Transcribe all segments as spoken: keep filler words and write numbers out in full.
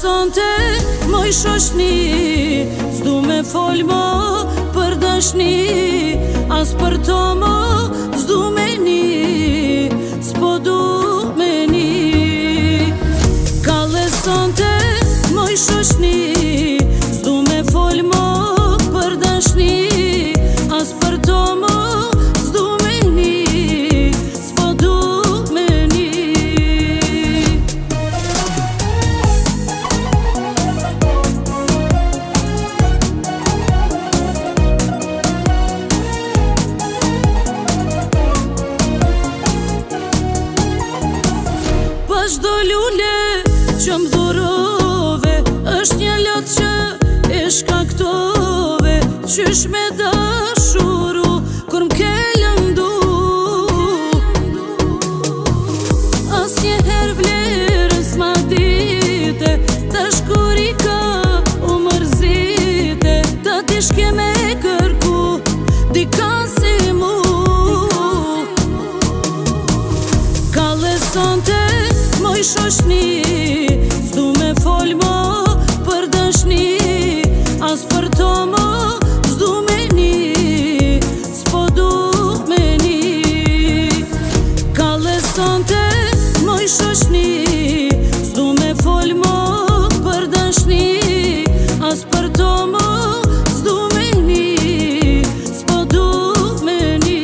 sonte, moj shoshni, s'du me fol mo për dashni, as për to mo s'du me ni, s'po du me ni. Kalle sonte, moj shoshni, s'du me fol mo për dashni, as për to mo s'du me ni, s'po du me ni. Pas do lule që m'dhurove, është një lot që e shkaktove, qysh me dashuru kur m'ke lëndu. As një her vlerës ma dite, tash kur i ka u mërzite, ta dish ke me kërku dika si mu. Kalle sonte, moj shoshni, s'du me fol mo për dashni, as për to mo s'du me ni, s'po du me ni. Kalle sonte, moj shoshni, s'du me fol mo për dashni, as për to mo s'du me ni, s'po du me ni.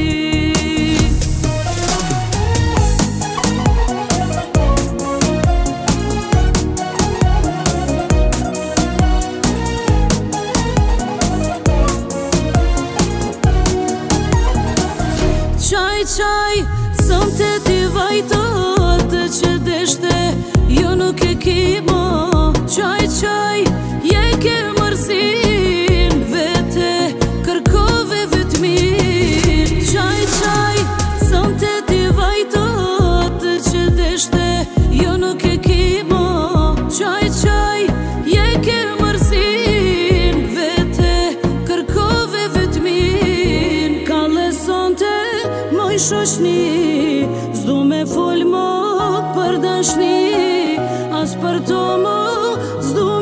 Qaj, qaj, sonte ti vajto atë që deshte, jo nuk e ki mo. Qaj, qaj, je ke mërzin vete, kërkove vetmin. Qaj, qaj, sonte ti vajto atë që deshte, jo nuk e ki mo. Qaj, qaj, je ke mërzin vete, kërkove vetmin. Kalle sonte, moj shoshni, s'du me fol mo për dashni, as për to mo s'du